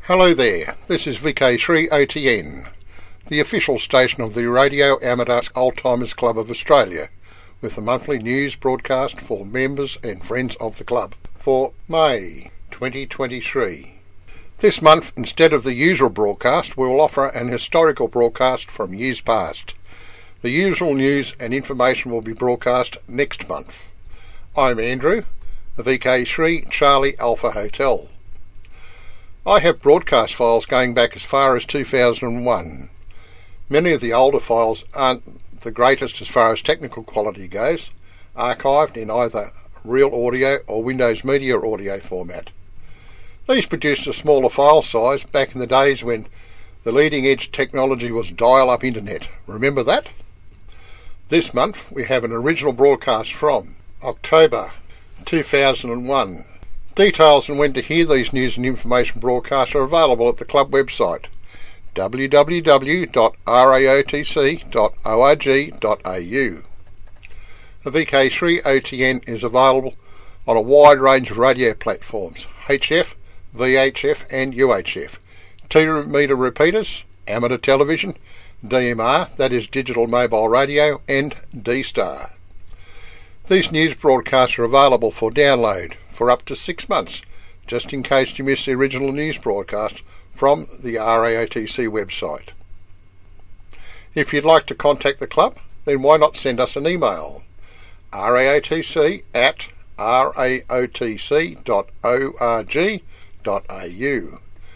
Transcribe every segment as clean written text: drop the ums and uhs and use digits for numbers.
Hello there, this is VK3OTN, the official station of the Radio Amateur Oldtimers Club of Australia, with a monthly news broadcast for members and friends of the club for May 2023. This month, instead of the usual broadcast, we will offer an historical broadcast from years past. The usual news and information will be broadcast next month. I'm Andrew, the VK3 Charlie Alpha Hotel. I have broadcast files going back as far as 2001. Many of the older files aren't the greatest as far as technical quality goes, archived in either Real Audio or Windows Media Audio format. These produced a smaller file size back in the days when the leading edge technology was dial-up internet. Remember that? This month we have an original broadcast from October 2001. Details on when to hear these news and information broadcasts are available at the club website www.raotc.org.au. The VK3OTN is available on a wide range of radio platforms, HF, VHF and UHF, 2 metre repeaters, amateur television, DMR, that is digital mobile radio, and D-Star. These news broadcasts are available for download for up to 6 months, just in case you miss the original news broadcast from the RAOTC website. If you'd like to contact the club, then why not send us an email, raotc@raotc.org.au.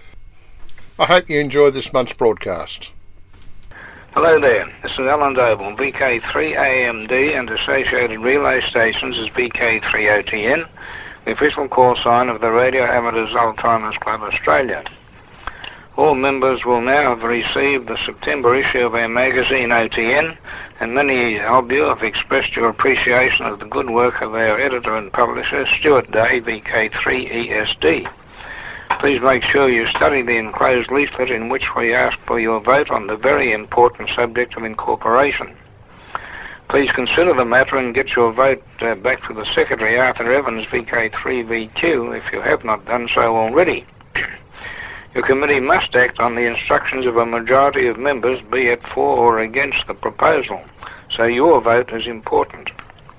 I hope you enjoy this month's broadcast. Hello there, this is Alan Doble, VK3AMD and associated relay stations as VK3OTN, the official call sign of the Radio Amateurs Oldtimers Club Australia. All members will now have received the September issue of our magazine OTN, and many of you have expressed your appreciation of the good work of our editor and publisher, Stuart Day, VK3ESD. Please make sure you study the enclosed leaflet in which we ask for your vote on the very important subject of incorporation. Please consider the matter and get your vote back to the Secretary, Arthur Evans, VK3VQ, if you have not done so already. Your committee must act on the instructions of a majority of members, be it for or against the proposal, so your vote is important.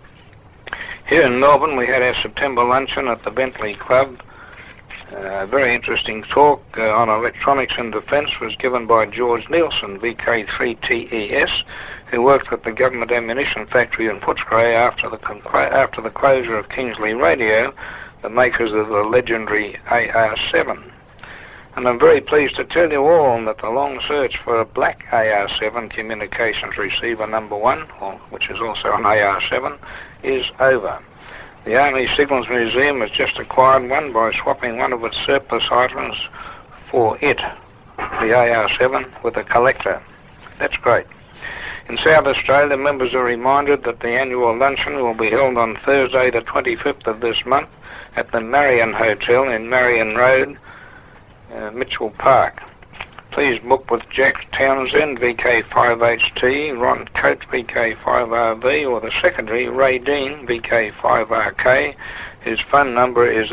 Here in Melbourne, we had our September luncheon at the Bentley Club. A very interesting talk on electronics and defence was given by George Nielsen, VK3TES, who worked at the government ammunition factory in Footscray after the closure of Kingsley Radio, the makers of the legendary AR-7. And I'm very pleased to tell you all that the long search for a black AR-7 communications receiver number 1, which is also an AR-7, is over. The Army Signals Museum has just acquired one by swapping one of its surplus items for it, the AR-7, with a collector. That's great. In South Australia, members are reminded that the annual luncheon will be held on Thursday the 25th of this month at the Marion Hotel in Marion Road, Mitchell Park. Please book with Jack Townsend, VK5HT, Ron Coates, VK5RV, or the Secretary, Ray Dean, VK5RK. His phone number is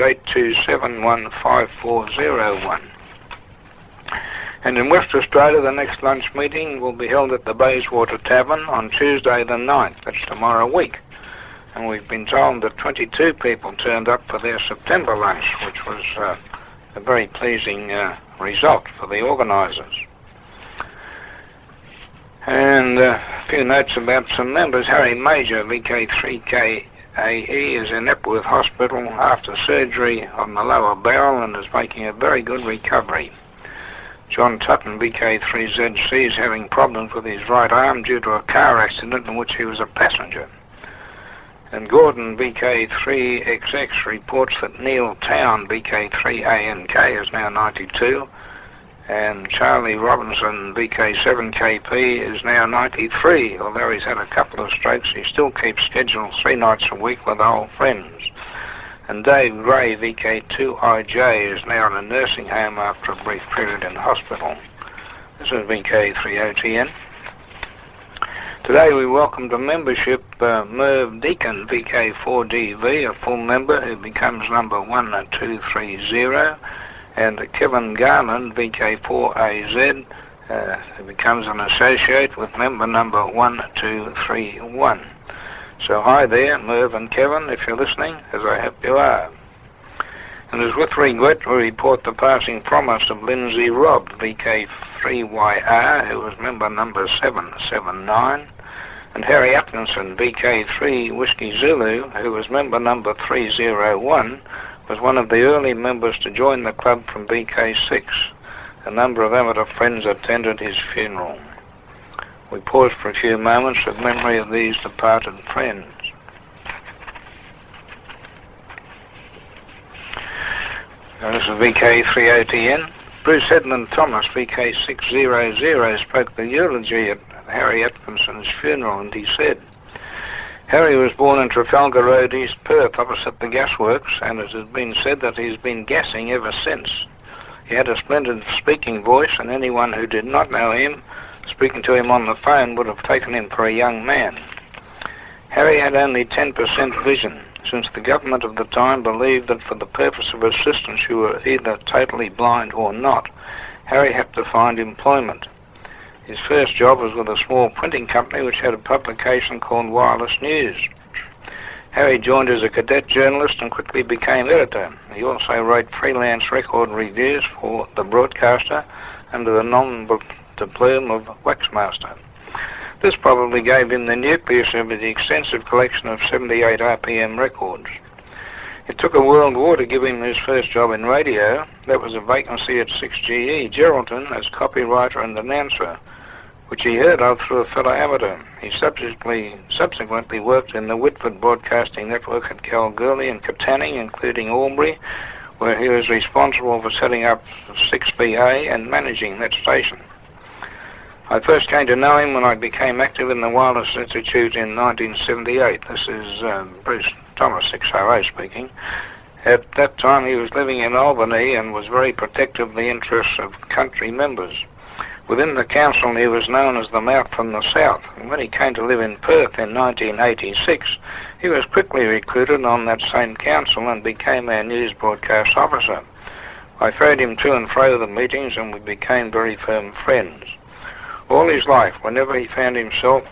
82715401. And in West Australia, the next lunch meeting will be held at the Bayswater Tavern on Tuesday the 9th, that's tomorrow week. And we've been told that 22 people turned up for their September lunch, which was a very pleasing result for the organisers. And a few notes about some members. Harry Major, VK3KAE, is in Epworth Hospital after surgery on the lower bowel and is making a very good recovery. John Tutton, VK3ZC, is having problems with his right arm due to a car accident in which he was a passenger. And Gordon, VK3XX, reports that Neil Town, VK3ANK, is now 92, and Charlie Robinson, VK7KP, is now 93. Although he's had a couple of strokes, he still keeps scheduled 3 nights a week with old friends. And Dave Gray, VK2IJ, is now in a nursing home after a brief period in hospital. This is VK3OTN. Today we welcome to membership Merv Deacon, VK4DV, a full member who becomes number 1230, and Kevin Garland, VK4AZ, becomes an associate with member number 1231. So hi there, Merv and Kevin, if you're listening, as I hope you are. And it's with regret we report the passing promise of Lindsay Robb, VK3YR, who was member number 779, and Harry Atkinson, VK3 Whiskey Zulu, who was member number 301, was one of the early members to join the club from VK6. A number of amateur friends attended his funeral. We pause for a few moments in memory of these departed friends. This is VK3OTN. Bruce Edmund Thomas, VK600, spoke the eulogy at Harry Atkinson's funeral, and he said, Harry was born in Trafalgar Road, East Perth, opposite the gasworks, and it has been said that he's been gassing ever since. He had a splendid speaking voice, and anyone who did not know him, speaking to him on the phone, would have taken him for a young man. Harry had only 10% vision, since the government of the time believed that for the purpose of assistance you were either totally blind or not. Harry had to find employment. His first job was with a small printing company which had a publication called Wireless News. Harry joined as a cadet journalist and quickly became editor. He also wrote freelance record reviews for The Broadcaster under the nom de plume of Waxmaster. This probably gave him the nucleus of the extensive collection of 78 RPM records. It took a world war to give him his first job in radio. That was a vacancy at 6GE Geraldton as copywriter and announcer, which he heard of through a fellow amateur. He subsequently worked in the Whitford Broadcasting Network at Kalgoorlie and Katanning, including Albury, where he was responsible for setting up 6BA and managing that station. I first came to know him when I became active in the Wireless Institute in 1978. This is Bruce Thomas, 600 speaking. At that time he was living in Albany and was very protective of the interests of country members. Within the council he was known as the Mouth from the South, and when he came to live in Perth in 1986, he was quickly recruited on that same council and became our news broadcast officer. I ferried him to and fro the meetings and we became very firm friends. All his life, wherever he found himself,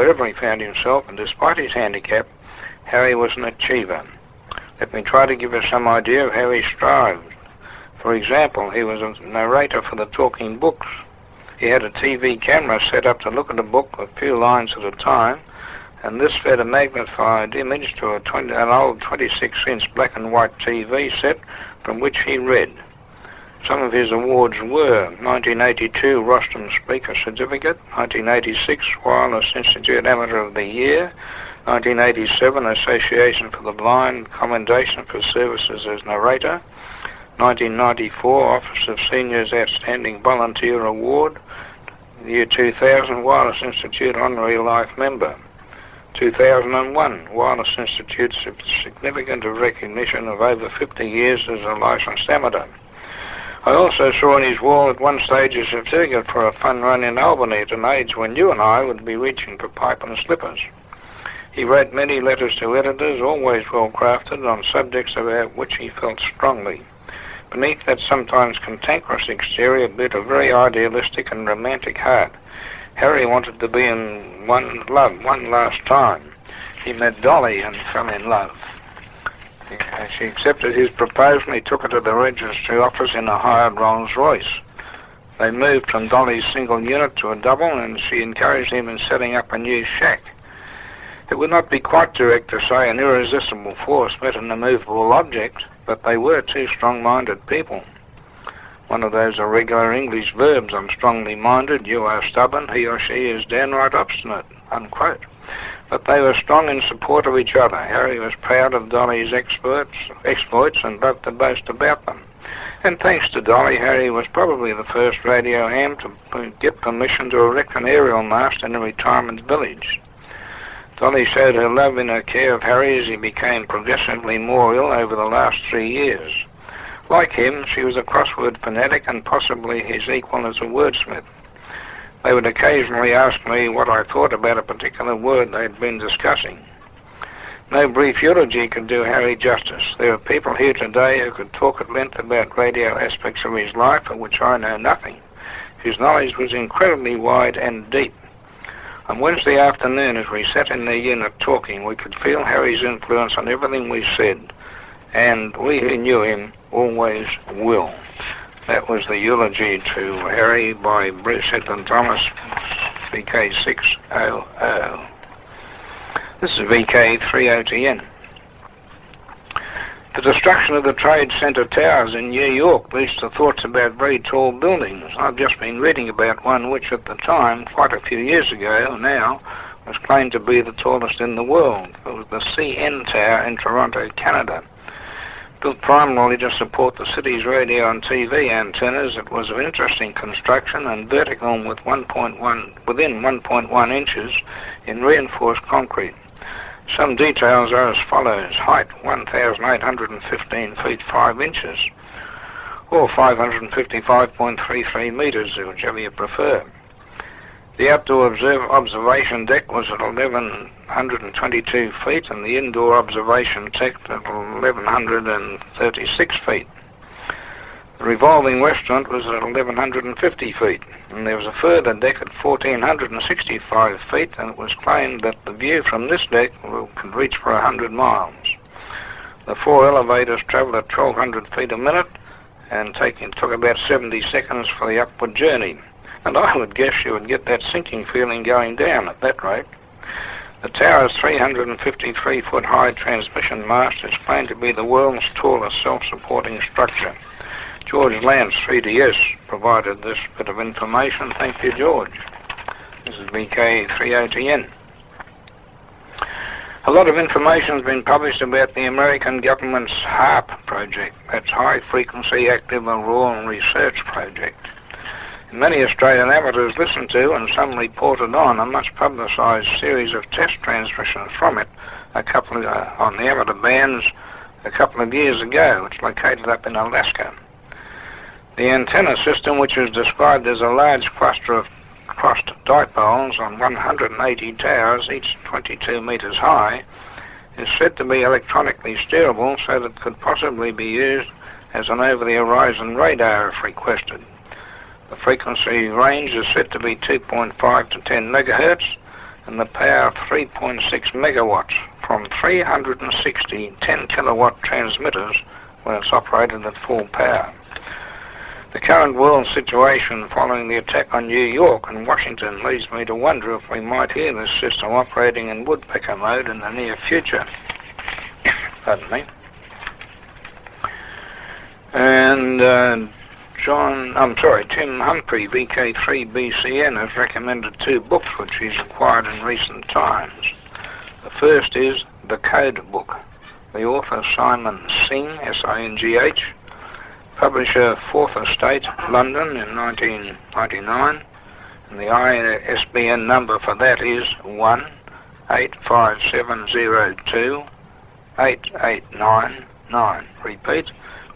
and despite his handicap, Harry was an achiever. Let me try to give you some idea of how he strived. For example, he was a narrator for the Talking Books. He had a TV camera set up to look at a book a few lines at a time, and this fed a magnified image to an old 26-inch black and white TV set from which he read. Some of his awards were 1982 Rostrum Speaker Certificate, 1986 Wireless Institute Amateur of the Year, 1987 Association for the Blind Commendation for Services as Narrator, 1994 Office of Seniors Outstanding Volunteer Award, year 2000 Wireless Institute Honorary Life Member, 2001 Wireless Institute's Significant Recognition of over 50 years as a licensed amateur. I also saw on his wall at one stage a certificate for a fun run in Albany at an age when you and I would be reaching for pipe and slippers. He wrote many letters to editors, always well crafted, on subjects about which he felt strongly. Beneath that sometimes cantankerous exterior beat a very idealistic and romantic heart. Harry wanted to be in one last time. He met Dolly and fell in love. She accepted his proposal and he took her to the registry office in a hired Rolls Royce. They moved from Dolly's single unit to a double, and she encouraged him in setting up a new shack. It would not be quite direct to say an irresistible force met an immovable object, but they were two strong-minded people. One of those irregular English verbs, I'm strongly minded, you are stubborn, he or she is downright obstinate, unquote. But they were strong in support of each other. Harry was proud of Dolly's exploits and loved to boast about them. And thanks to Dolly, Harry was probably the first radio ham to get permission to erect an aerial mast in a retirement village. Dolly showed her love in her care of Harry as he became progressively more ill over the last 3 years. Like him, she was a crossword fanatic and possibly his equal as a wordsmith. They would occasionally ask me what I thought about a particular word they had been discussing. No brief eulogy could do Harry justice. There are people here today who could talk at length about radio aspects of his life of which I know nothing. His knowledge was incredibly wide and deep. On Wednesday afternoon, as we sat in the unit talking, we could feel Harry's influence on everything we said, and we who knew him always will. That was the eulogy to Harry by Bruce Edwin Thomas, VK600. This is VK30TN. The destruction of the Trade Center towers in New York leads to thoughts about very tall buildings. I've just been reading about one which at the time, quite a few years ago now, was claimed to be the tallest in the world. It was the CN Tower in Toronto, Canada. Built primarily to support the city's radio and TV antennas, it was of interesting construction and vertical with within 1.1 inches in reinforced concrete. Some details are as follows. Height 1,815 feet 5 inches, or 555.33 meters, whichever you prefer. The outdoor observation deck was at 1,122 feet and the indoor observation deck at 1,136 feet. The revolving restaurant was at 1,150 feet, and there was a further deck at 1,465 feet, and it was claimed that the view from this deck could reach for 100 miles. The 4 elevators travelled at 1,200 feet a minute and took about 70 seconds for the upward journey. And I would guess you would get that sinking feeling going down at that rate. The tower's 353-foot high transmission mast is claimed to be the world's tallest self-supporting structure. George Lance, 3DS, provided this bit of information. Thank you, George. This is VK30TN. A lot of information has been published about the American government's HAARP project. That's High Frequency Active Auroral Research Project. Many Australian amateurs listened to and some reported on a much publicised series of test transmissions from it on the amateur bands a couple of years ago. It's located up in Alaska. The antenna system, which is described as a large cluster of crossed dipoles on 180 towers, each 22 metres high, is said to be electronically steerable so that it could possibly be used as an over-the-horizon radar if requested. The frequency range is said to be 2.5 to 10 megahertz and the power 3.6 megawatts from 360 10-kilowatt transmitters when it's operated at full power. The current world situation following the attack on New York and Washington leads me to wonder if we might hear this system operating in woodpecker mode in the near future. Pardon me. And Tim Humphrey, VK3BCN, has recommended 2 books which he's acquired in recent times. The first is The Code Book. The author Simon Singh, S-I-N-G-H, publisher Fourth Estate, London in 1999, and the ISBN number for that is 1-85702-8899. Repeat,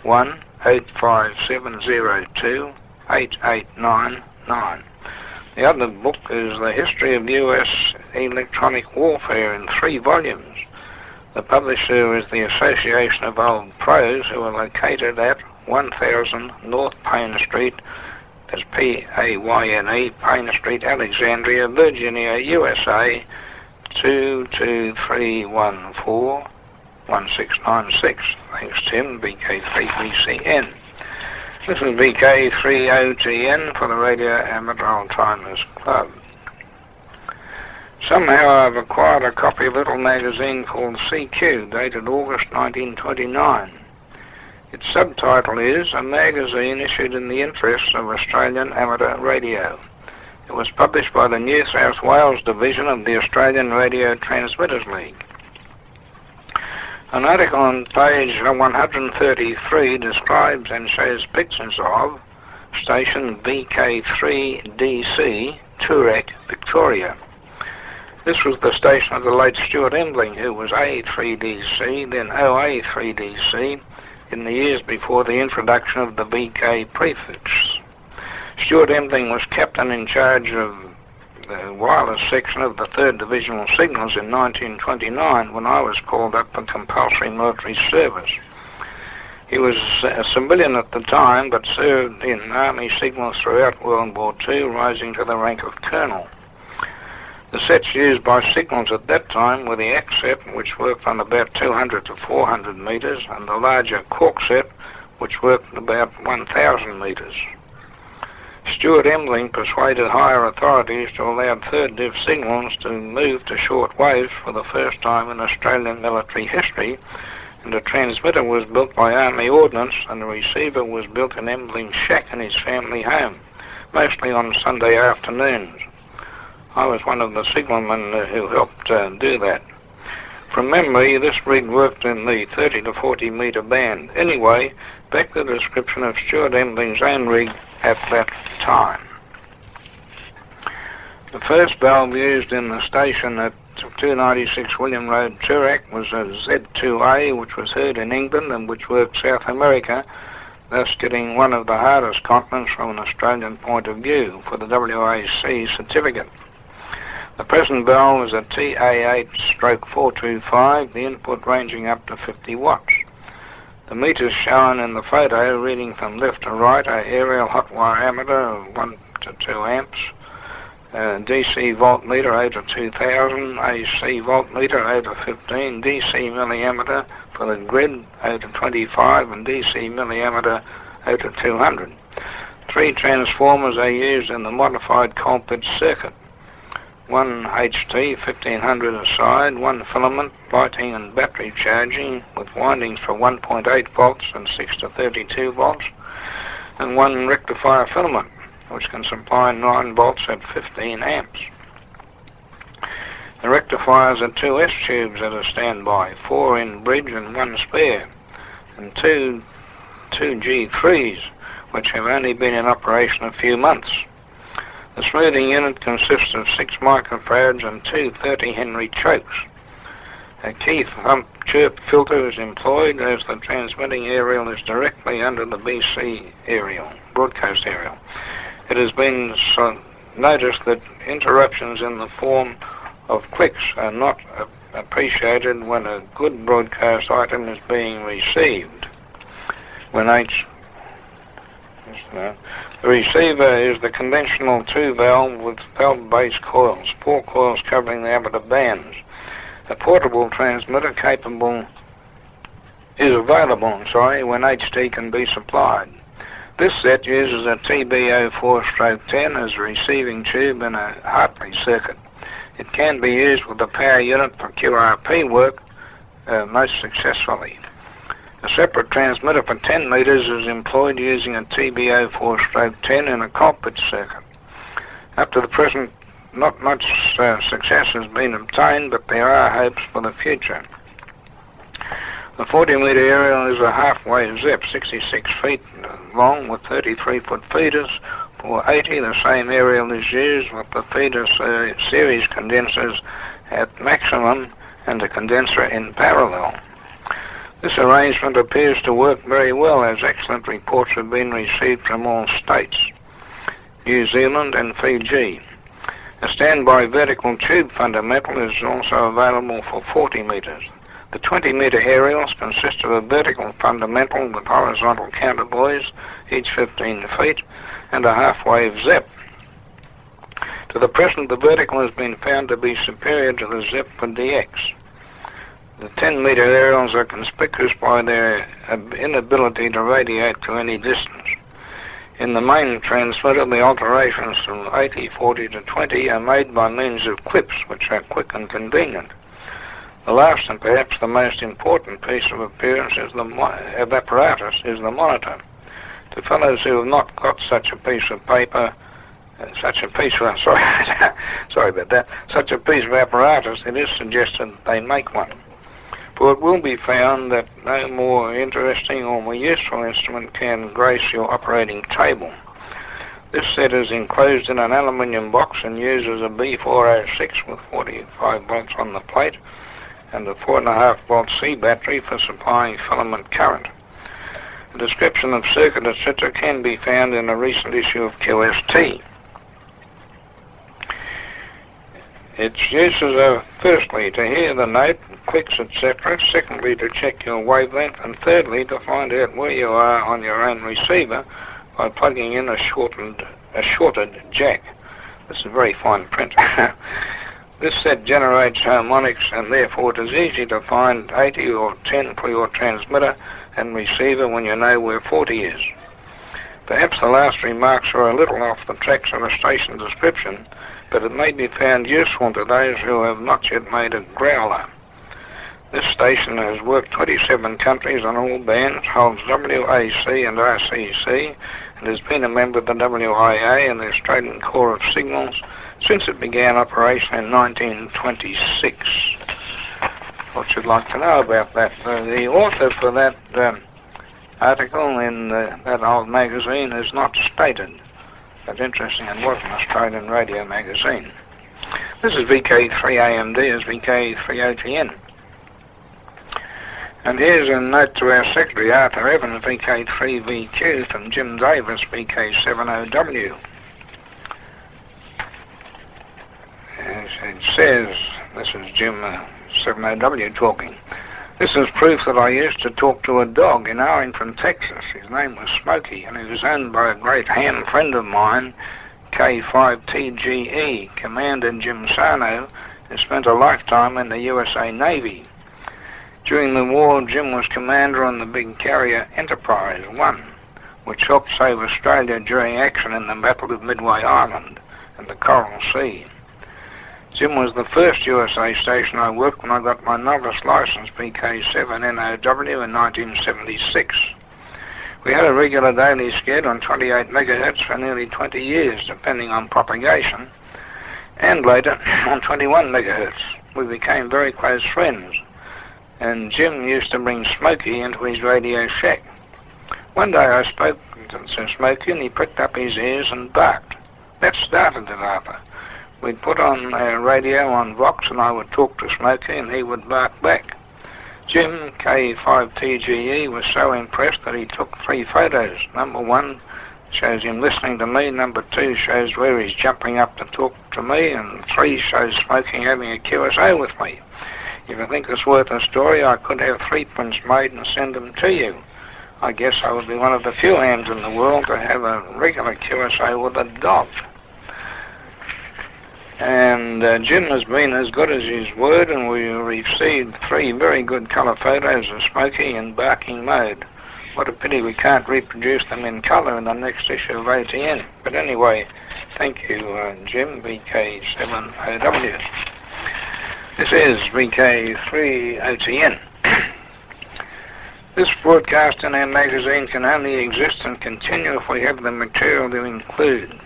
1-85702-8899. The other book is The History of U.S. Electronic Warfare in 3 volumes. The publisher is the Association of Old Pros, who are located at 1000 North Payne Street, that's P-A-Y-N-E, Payne Street, Alexandria, Virginia, USA, 22314-1696. Thanks, Tim, VK3BCN. This is VK30TN for the Radio Amateur Old-Timers Club. Somehow I've acquired a copy of a little magazine called CQ, dated August 1929. Its subtitle is A Magazine Issued in the Interest of Australian Amateur Radio. It was published by the New South Wales Division of the Australian Radio Transmitters League. An article on page 133 describes and shows pictures of station VK3DC, Toorak, Victoria. This was the station of the late Stuart Embling, who was A3DC, then OA3DC, in the years before the introduction of the VK prefix. Stuart Embling was captain in charge of the wireless section of the 3rd Divisional Signals in 1929 when I was called up for compulsory military service. He was a civilian at the time, but served in Army signals throughout World War II, rising to the rank of colonel. The sets used by signals at that time were the X set, which worked on about 200 to 400 metres, and the larger Cork set, which worked about 1,000 metres. Stuart Embling persuaded higher authorities to allow 3rd Div signals to move to short waves for the first time in Australian military history, and a transmitter was built by Army Ordnance, and a receiver was built in Embling's shack in his family home, mostly on Sunday afternoons. I was one of the signalmen who helped do that. From memory, this rig worked in the 30 to 40 metre band. Anyway, back to the description of Stuart Embling's own rig at that time. The first valve used in the station at 296 William Road, Toorak, was a Z2A, which was heard in England and which worked South America, thus getting one of the hardest continents from an Australian point of view for the WAC certificate. The present valve is a TA8/425, the input ranging up to 50 watts. The meters shown in the photo, reading from left to right, are aerial hot wire ammeter of 1 to 2 amps, DC voltmeter 0 to 2000, AC voltmeter 0 to 15, DC milliammeter for the grid 0 to 25, and DC milliammeter 0 to 200. 3 transformers are used in the modified Colpitts circuit. 1 HT 1500 a side, 1 filament, lighting and battery charging with windings for 1.8 volts and 6 to 32 volts, and 1 rectifier filament, which can supply 9 volts at 15 amps. The rectifiers are 2 S-tubes at a standby, 4 in bridge and 1 spare, and 2 G3s, which have only been in operation a few months. The smoothing unit consists of 6 microfarads and 2 30 Henry chokes. A key thump chirp filter is employed as the transmitting aerial is directly under the BC aerial, broadcast aerial. It has been noticed that interruptions in the form of clicks are not appreciated when a good broadcast item is being received. The receiver is the conventional 2-valve with valve-based coils, 4 coils covering the ammeter bands. A portable transmitter is available when HT can be supplied. This set uses a TB04/10 as a receiving tube in a Hartley circuit. It can be used with a power unit for QRP work most successfully. A separate transmitter for 10 metres is employed using a TB04/10 in a Colpitts circuit. Up to the present, not much success has been obtained, but there are hopes for the future. The 40-metre aerial is a half-wave ZEP, 66 feet long with 33-foot feeders. For 80, the same aerial is used with the feeder series condensers at maximum and the condenser in parallel. This arrangement appears to work very well, as excellent reports have been received from all states, New Zealand and Fiji. A standby vertical tube fundamental is also available for 40 metres. The 20-metre aerials consist of a vertical fundamental with horizontal counterbuoys, each 15 feet, and a half-wave ZEP. To the present, the vertical has been found to be superior to the ZEP for DX. The 10-metre aerials are conspicuous by their inability to radiate to any distance. In the main transmitter, the alterations from 80, 40 to 20 are made by means of clips, which are quick and convenient. The last and perhaps the most important piece of apparatus is the monitor. To fellows who have not got such a piece of paper, such a piece of apparatus, it is suggested they make one. For it will be found that no more interesting or more useful instrument can grace your operating table. This set is enclosed in an aluminium box and uses a B406 with 45 volts on the plate and a 4.5 volt C battery for supplying filament current. A description of circuit, etc. can be found in a recent issue of QST. Its uses are firstly to hear the note, clicks, etc., secondly to check your wavelength, and thirdly to find out where you are on your own receiver by plugging in a shorted jack. This is very fine print. This set generates harmonics, and therefore it is easy to find 80 or 10 for your transmitter and receiver when you know where 40 is. Perhaps the last remarks are a little off the tracks of a station description, but it may be found useful to those who have not yet made a growler. This station has worked 27 countries on all bands, holds WAC and RCC, and has been a member of the WIA and the Australian Corps of Signals since it began operation in 1926. What you'd like to know about that? The author for that article in that old magazine is not stated. That's interesting. It was an Australian radio magazine. This is VK3AMD, is VK3OTN. And here's a note to our secretary, Arthur Evans, VK3VQ, from Jim Davis, VK7OW. As it says, this is Jim 7OW talking. This is proof that I used to talk to a dog in Arlington, Texas. His name was Smokey, and he was owned by a great ham friend of mine, K5TGE, Commander Jim Sarno, who spent a lifetime in the USA Navy. During the war, Jim was commander on the big carrier Enterprise 1, which helped save Australia during action in the Battle of Midway Island and the Coral Sea. Jim was the first USA station I worked when I got my novice license, VK7NOW, in 1976. We had a regular daily sked on 28 megahertz for nearly 20 years, depending on propagation, and later on 21 megahertz. We became very close friends, and Jim used to bring Smokey into his radio shack. One day I spoke to Smokey, and he pricked up his ears and barked. That started it, Arthur. We'd put on a radio on Vox, and I would talk to Smokey, and he would bark back. Jim, K5TGE, was so impressed that he took 3 photos. Number 1 shows him listening to me, number 2 shows where he's jumping up to talk to me, and 3 shows Smokey having a QSO with me. If you think it's worth a story, I could have 3 prints made and send them to you. I guess I would be one of the few hams in the world to have a regular QSO with a dog. And Jim has been as good as his word, and we received 3 very good colour photos of Smokey in barking mode. What a pity we can't reproduce them in colour in the next issue of OTN. But anyway, thank you, Jim, VK7OW. This is VK3OTN. This broadcast in our magazine can only exist and continue if we have the material to include.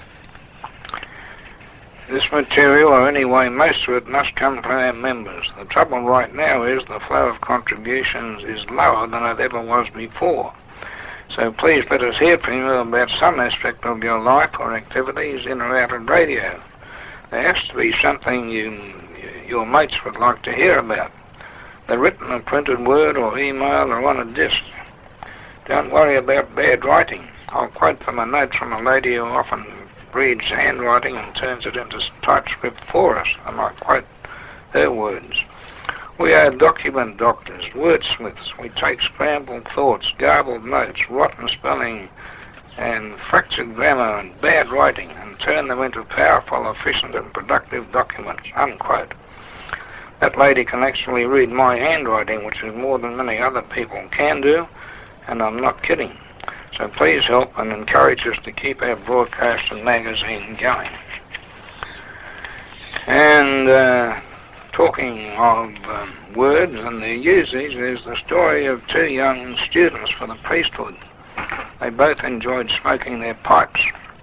This material, or anyway most of it, must come from our members. The trouble right now is the flow of contributions is lower than it ever was before. So please let us hear from you about some aspect of your life or activities in or out of radio. There has to be something your mates would like to hear about. The written or printed word or email or on a disc. Don't worry about bad writing. I'll quote from a note from a lady who often reads handwriting and turns it into typescript for us. I might quote her words. We are document doctors, wordsmiths. We take scrambled thoughts, garbled notes, rotten spelling, and fractured grammar and bad writing and turn them into powerful, efficient, and productive documents, unquote. That lady can actually read my handwriting, which is more than many other people can do, and I'm not kidding. So please help and encourage us to keep our broadcast and magazine going. And talking of words and their usage, there's the story of 2 young students for the priesthood. They both enjoyed smoking their pipes.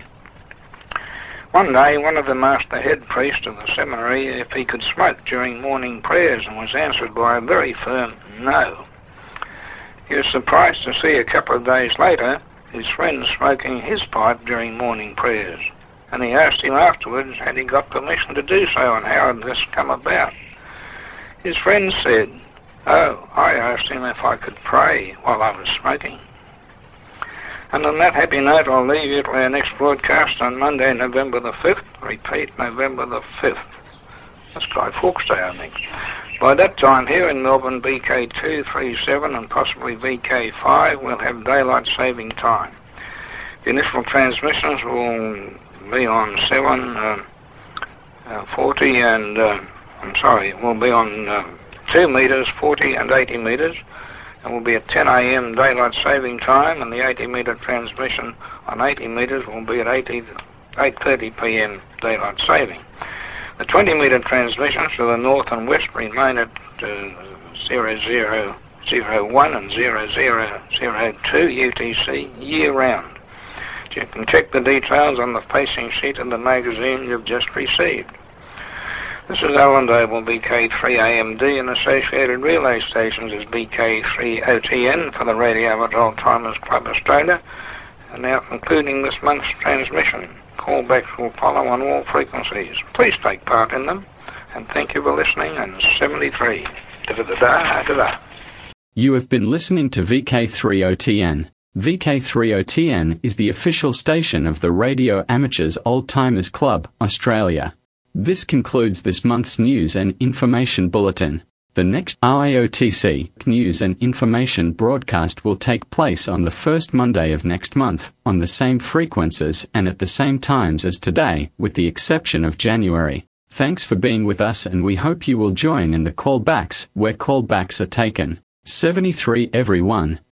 One day, one of them asked the head priest of the seminary if he could smoke during morning prayers, and was answered by a very firm no. He was surprised to see a couple of days later his friend smoking his pipe during morning prayers, and he asked him afterwards had he got permission to do so and how had this come about. His friend said, "Oh, I asked him if I could pray while I was smoking." And on that happy note, I'll leave you to our next broadcast on Monday, November the 5th. Repeat, November the 5th. That's Guy Fawkes Day, I think. By that time here in Melbourne, VK2, 3, 7 and possibly VK5 will have daylight saving time. The initial transmissions will be on 40 and, will be on 2 metres, 40 and 80 metres. It will be at 10 a.m. daylight saving time, and the 80 metre transmission on 80 metres will be at 8:30 p.m. daylight saving. The 20 metre transmissions to the north and west remain at 0001 and 0002 UTC year round. You can check the details on the facing sheet of the magazine you've just received. This is Alan Doble, VK3AMD, and associated relay stations is VK3OTN for the Radio Amateur Old-Timers Club Australia. And now concluding this month's transmission. Callbacks will follow on all frequencies. Please take part in them, and thank you for listening, and 73. Da-da-da-da-da-da. You have been listening to VK3OTN. VK3OTN is the official station of the Radio Amateurs Old-Timers Club, Australia. This concludes this month's news and information bulletin. The next RAOTC news and information broadcast will take place on the first Monday of next month, on the same frequencies and at the same times as today, with the exception of January. Thanks for being with us, and we hope you will join in the callbacks, where callbacks are taken. 73 everyone.